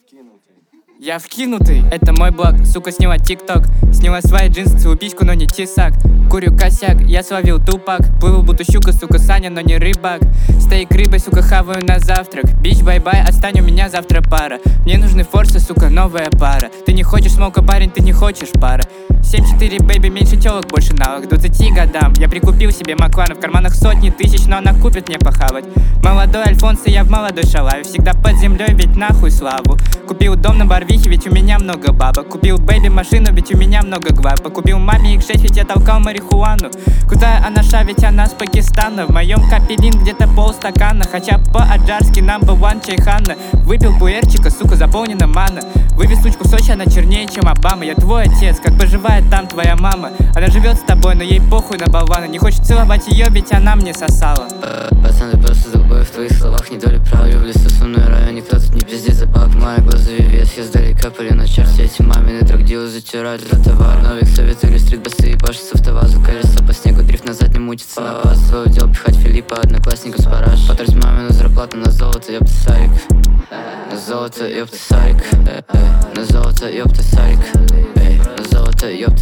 Я вкинутый, это мой блог, сука сняла тикток. Сняла свои джинсы, целую пичку, но не тесак. Курю косяк, я словил тупак. Плыву будто щука, сука, Саня, но не рыбак. Стейк рыбой, сука, хаваю на завтрак. Бич, бай-бай, отстань, у меня завтра пара. Мне нужны форсы, сука, новая пара. Ты не хочешь смока, парень, ты не хочешь пара. 7-4, бэйби, меньше телок, больше навык. 20 годам я прикупил себе Маклана. В карманах сотни тысяч, но она купит мне похавать. Молодой Альфонс, и я в молодой шалаве. Всегда под землей, ведь нахуй славу. Купил дом на Барвихе, ведь у меня много бабок. Купил бэйби машину, ведь у меня много гвапа. Купил маме X6, ведь я толкал марихуану. Крутая анаша, ведь она с Пакистана. В моем капелин где-то полстакана. Хотя по-аджарски number one чайхана. Выпил пуэрчика, сука, заполнена мана. Вывез сучку в Сочи, она чернее, чем Обама. Я твой отец, как поживает там твоя мама? Она живет с тобой, но ей похуй на болвана. Не хочет целовать ее, ведь она мне сосала. Пацан, ты просто забыл в твоих словах, не доли права. Я в лесу со мной раю, никто тут не пиздит за баб. Мои глаза вес, я сдалека пали на черте. Эти мамины драгдилы затирают за товар. Новик советую стрит басы и баши с автовазу. Колеса по снегу, дрифт назад не мутится на вас. Свое дело пихать Филиппа, одноклассников с параш. Потратить мамину зарплату на золото, ёпта сарик. На золото, ёпта сарик. На золото, ёпта сарик. На золото, ёпта